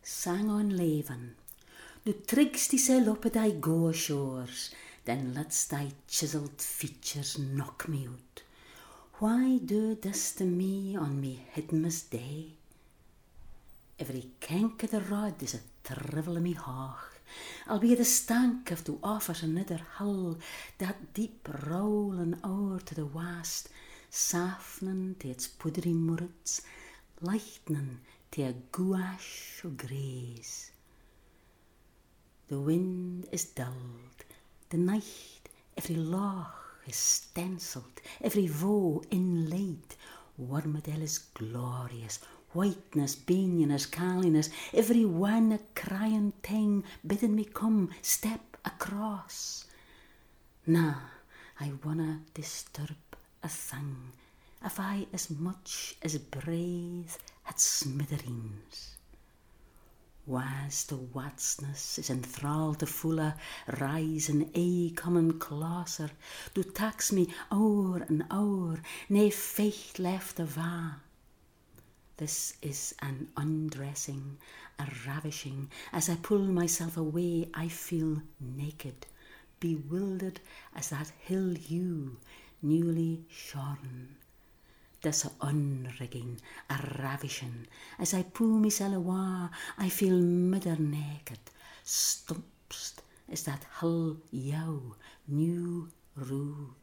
sang on leven. Nu triggst thyself up at thy gore shores, then let's thy chiseled features knock me out. Why do this to me on me Hidmas day? Every kink of the rod is a trivel in me haach, albeit the stank of to offers another hull, that deep rolling o'er to the west, saftening to its puddery murrets, lightening to a gouache o' greys. The wind is dulled, the night, every loch is stencilled, every voe inlaid. Wormadell is glorious, whiteness, beiness, caliness, every one a crying thing bidding me come, step across. Nah, I wanna disturb a thing, if I as much as breathe at smithereens. Was the watsness is enthralled to fuller, rising aye coming closer, to tax me hour and hour, nae faith left to va. This is an undressing, a ravishing. As I pull myself away, I feel naked, bewildered as that hill ewe, newly shorn. This a unrigging, a ravishing. As I pull myself awa, I feel midder naked, stumpst as that hill ewe, new rude.